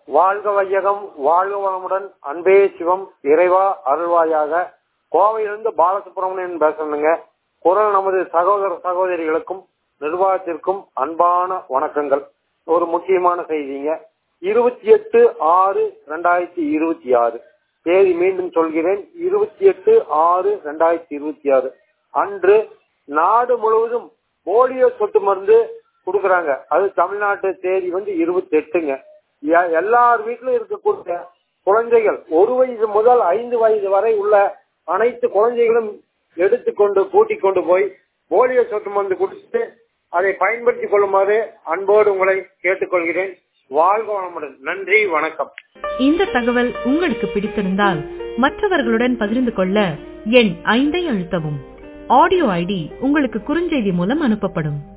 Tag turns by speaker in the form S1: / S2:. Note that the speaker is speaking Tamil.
S1: வாழ்க வையகம், வாழ்க வளமுடன், அன்பே சிவம், இறைவா அருள்வாயாக. கோவையிலிருந்து பாலசுப்ரமணியன் பேசணுங்க. குரல் நமது சகோதர சகோதரிகளுக்கும் நிர்வாகத்திற்கும் அன்பான வணக்கங்கள். ஒரு முக்கியமான செய்திங்க. 28/6/2026 தேதி மீண்டும் சொல்கிறேன், 28/6/2026 அன்று நாடு முழுவதும் போலியோ சொட்டு மருந்து கொடுக்கறாங்க. அது தமிழ்நாட்டு தேதி 28ங்க. எல்லார் வீட்டிலும் இருக்கக்கூடிய குழந்தைகள் 1 வயது முதல் 5 வயது வரை உள்ள அனைத்து குழந்தைகளும் எடுத்துக்கொண்டு கூட்டிக் கொண்டு போய் போலியோ சொட்டு மருந்து கொடுத்து அதை பயன்படுத்திக் கொள்ளுமாறு அன்போடு உங்களை கேட்டுக்கொள்கிறேன். வாழ்க வளமுடன். நன்றி, வணக்கம்.
S2: இந்த தகவல் உங்களுக்கு பிடித்திருந்தால் மற்றவர்களுடன் பகிர்ந்து கொள்ள எண் 5 அழுத்தவும். ஆடியோ ஐடி உங்களுக்கு குறுஞ்செய்தி மூலம் அனுப்பப்படும்.